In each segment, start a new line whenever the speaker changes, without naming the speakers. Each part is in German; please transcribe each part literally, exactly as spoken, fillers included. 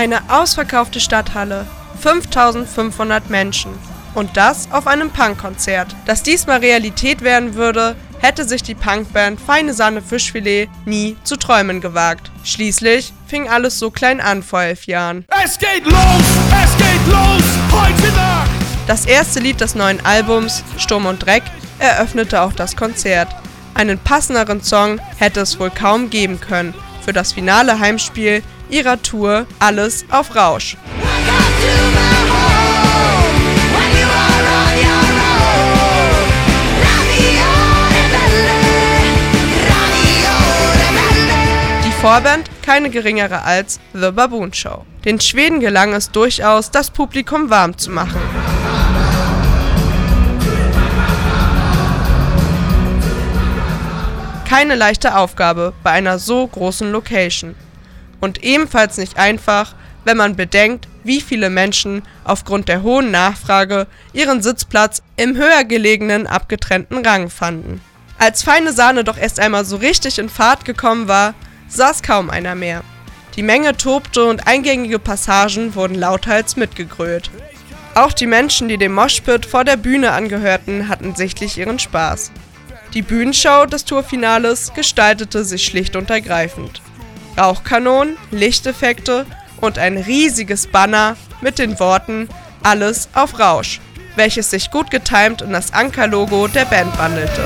Eine ausverkaufte Stadthalle, fünftausendfünfhundert Menschen. Und das auf einem Punkkonzert. Dass diesmal Realität werden würde, hätte sich die Punkband Feine Sahne Fischfilet nie zu träumen gewagt. Schließlich fing alles so klein an vor elf Jahren.
Es geht los, es geht los, heute Nacht!
Das erste Lied des neuen Albums, Sturm und Dreck, eröffnete auch das Konzert. Einen passenderen Song hätte es wohl kaum geben können für das finale Heimspiel ihrer Tour Alles auf Rausch. Die Vorband keine geringere als The Baboon Show. Den Schweden gelang es durchaus, das Publikum warm zu machen. Keine leichte Aufgabe bei einer so großen Location. Und ebenfalls nicht einfach, wenn man bedenkt, wie viele Menschen aufgrund der hohen Nachfrage ihren Sitzplatz im höher gelegenen, abgetrennten Rang fanden. Als Feine Sahne doch erst einmal so richtig in Fahrt gekommen war, saß kaum einer mehr. Die Menge tobte und eingängige Passagen wurden lauthals mitgegrölt. Auch die Menschen, die dem Moshpit vor der Bühne angehörten, hatten sichtlich ihren Spaß. Die Bühnenshow des Tourfinales gestaltete sich schlicht und ergreifend. Rauchkanonen, Lichteffekte und ein riesiges Banner mit den Worten Alles auf Rausch, welches sich gut getimt in das Ankerlogo der Band wandelte.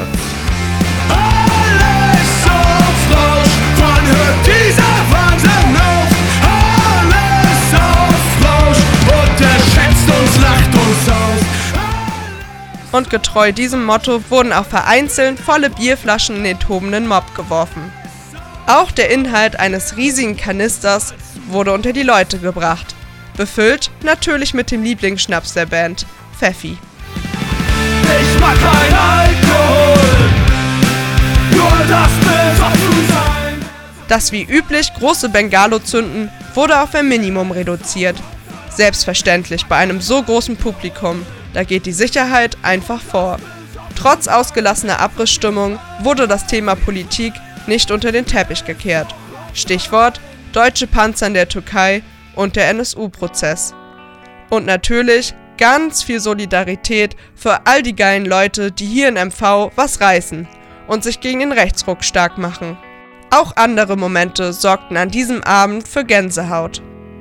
Alles auf Rausch, wann hört dieser Wahnsinn auf? Alles auf Rausch und er schätzt uns, lacht uns aus.
Und getreu diesem Motto wurden auch vereinzelt volle Bierflaschen in den tobenden Mob geworfen. Auch der Inhalt eines riesigen Kanisters wurde unter die Leute gebracht. Befüllt natürlich mit dem Lieblingsschnaps der Band, Pfeffi.
Ich mag kein Alkohol, nur das besoffen sein.
Das wie üblich große Bengalo-Zünden wurde auf ein Minimum reduziert. Selbstverständlich bei einem so großen Publikum, da geht die Sicherheit einfach vor. Trotz ausgelassener Abrissstimmung wurde das Thema Politik nicht unter den Teppich gekehrt. Stichwort deutsche Panzer in der Türkei und der N S U-Prozess. Und natürlich ganz viel Solidarität für all die geilen Leute, die hier in M V was reißen und sich gegen den Rechtsruck stark machen. Auch andere Momente sorgten an diesem Abend für Gänsehaut.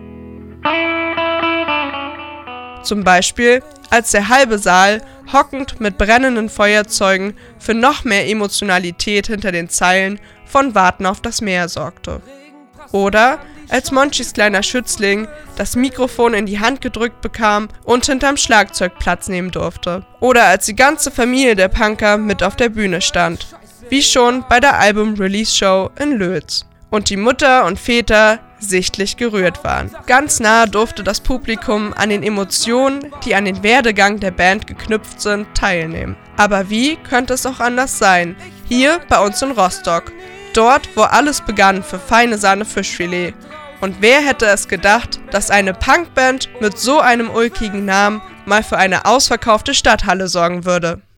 Zum Beispiel, als der halbe Saal hockend mit brennenden Feuerzeugen für noch mehr Emotionalität hinter den Zeilen von Warten auf das Meer sorgte. Oder als Monchis kleiner Schützling das Mikrofon in die Hand gedrückt bekam und hinterm Schlagzeug Platz nehmen durfte. Oder als die ganze Familie der Punker mit auf der Bühne stand. Wie schon bei der Album-Release-Show in Lötz. Und die Mutter und Väter sichtlich gerührt waren. Ganz nah durfte das Publikum an den Emotionen, die an den Werdegang der Band geknüpft sind, teilnehmen. Aber wie könnte es auch anders sein? Hier bei uns in Rostock. Dort, wo alles begann für Feine Sahne Fischfilet. Und wer hätte es gedacht, dass eine Punkband mit so einem ulkigen Namen mal für eine ausverkaufte Stadthalle sorgen würde?